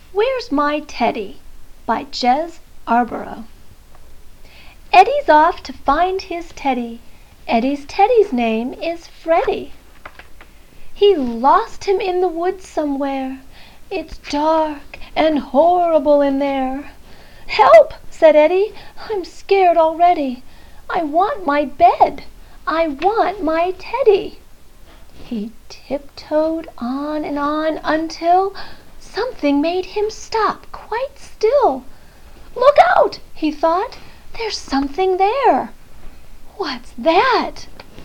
Where's My Teddy? By Jez Arborough. Eddie's off to find his Teddy. Eddie's Teddy's name is Freddie. He lost him in the woods somewhere. It's dark and horrible in there. "Help!" said Eddie. "I'm scared already. I want my bed. I want my Teddy." He tiptoed on and on until something made him stop quite still. "Look out!" he thought. "There's something there." "What's that?"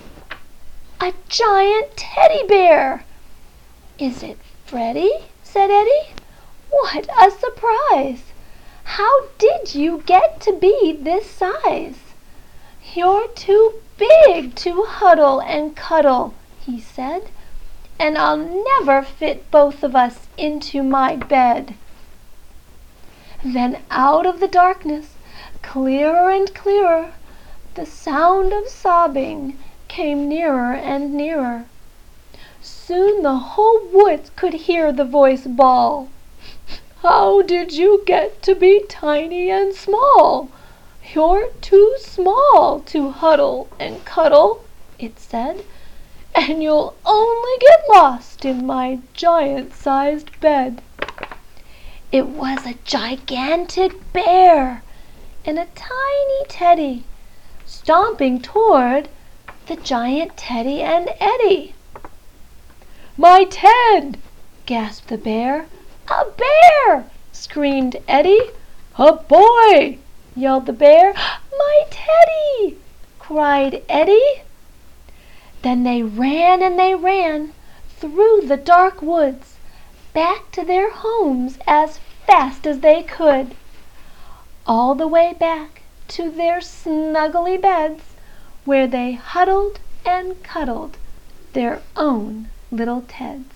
"A giant teddy bear." "Is it Freddie?" said Eddie. "What a surprise! How did you get to be this size?" "You're too big to huddle and cuddle," he said, "and I'll never fit both of us into my bed." Then out of the darkness, clearer and clearer, the sound of sobbing came nearer and nearer. Soon the whole woods could hear the voice bawl, "How did you get to be tiny and small? You're too small to huddle and cuddle," it said, "and you'll only get lost in my giant-sized bed." It was a gigantic bear and a tiny teddy, stomping toward the giant Teddy and Eddie. "My Ted!" gasped the bear. "A bear!" screamed Eddie. "A boy!" yelled the bear. "My Teddy!" cried Eddie. Then they ran and they ran through the dark woods, back to their homes as fast as they could, all the way back to their snuggly beds, where they huddled and cuddled their own little Teds.